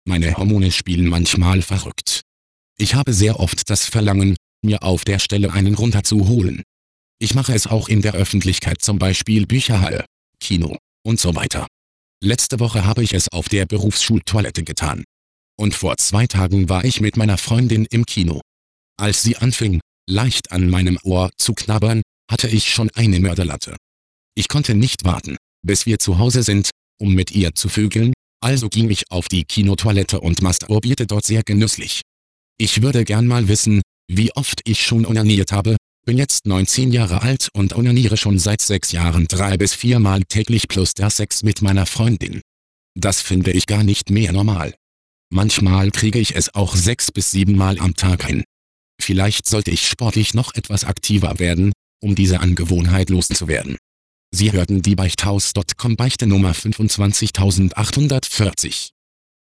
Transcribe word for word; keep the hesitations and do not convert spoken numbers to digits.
Meine Hormone spielen manchmal verrückt. Ich habe sehr oft das Verlangen, mir auf der Stelle einen runterzuholen. Ich mache es auch in der Öffentlichkeit, zum Beispiel Bücherhalle, Kino und so weiter. Letzte Woche habe ich es auf der Berufsschultoilette getan. Und vor zwei Tagen war ich mit meiner Freundin im Kino. Als sie anfing, leicht an meinem Ohr zu knabbern, hatte ich schon eine Mörderlatte. Ich konnte nicht warten, bis wir zu Hause sind, um mit ihr zu vögeln, also ging ich auf die Kinotoilette und masturbierte dort sehr genüsslich. Ich würde gern mal wissen, wie oft ich schon onaniert habe, bin jetzt neunzehn Jahre alt und onaniere schon seit sechs Jahren drei bis viermal täglich plus der Sex mit meiner Freundin. Das finde ich gar nicht mehr normal. Manchmal kriege ich es auch sechs bis siebenmal am Tag hin. Vielleicht sollte ich sportlich noch etwas aktiver werden, um diese Angewohnheit loszuwerden. Sie hörten die Beichthaus Punkt com Beichte Nummer fünfundzwanzigtausendachthundertvierzig.